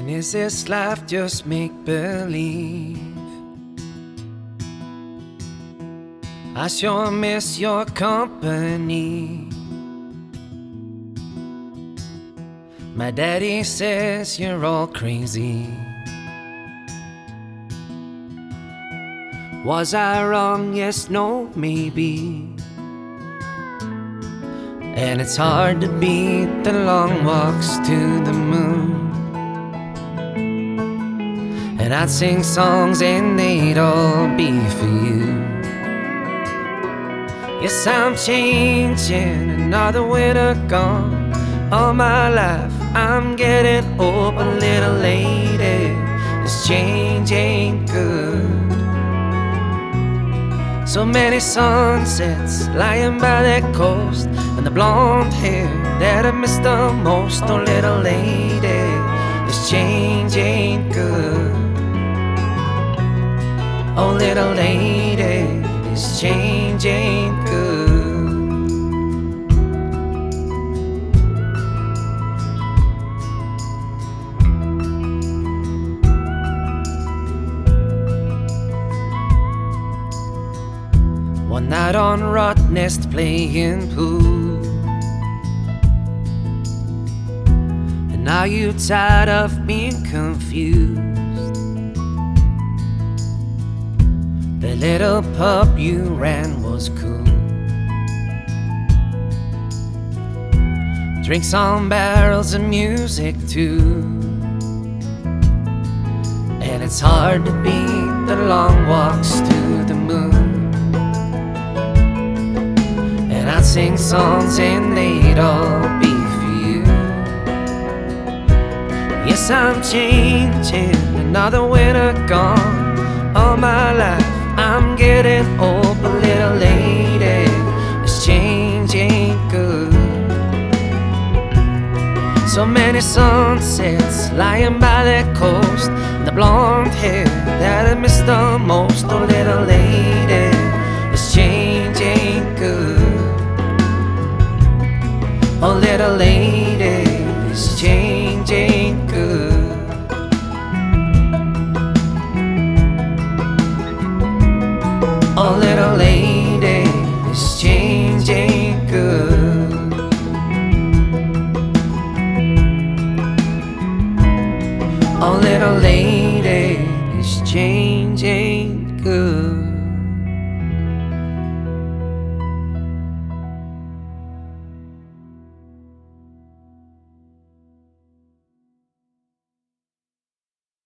is this life just make-believe? I sure miss your company. My daddy says you're all crazy. Was I wrong? Yes, no, maybe. And it's hard to beat the long walks to the moon. And I'd sing songs and they'd all be for you. Yes, I'm changing, another winter gone. All my life I'm getting old, but little lady, this change ain't good. So many sunsets lying by that coast, and the blonde hair that I miss the most. Oh little lady, this change ain't good. Oh little lady, this change ain't good. One night on Rottnest playing pool, and now you tired of being confused. The little pub you ran was cool. Drinks on barrels and music too. And it's hard to beat the long walks to the moon. And I'd sing songs and they'd all be for you. Yes, I'm changing, another winter gone. All my life I'm getting old, but little lady, this change ain't good. So many sunsets lying by that coast, and the blonde hair that I miss the most. Oh little lady, this change ain't good. Oh little lady, this change ain't good. Oh little lady, this change ain't good. Oh little lady, this change ain't good.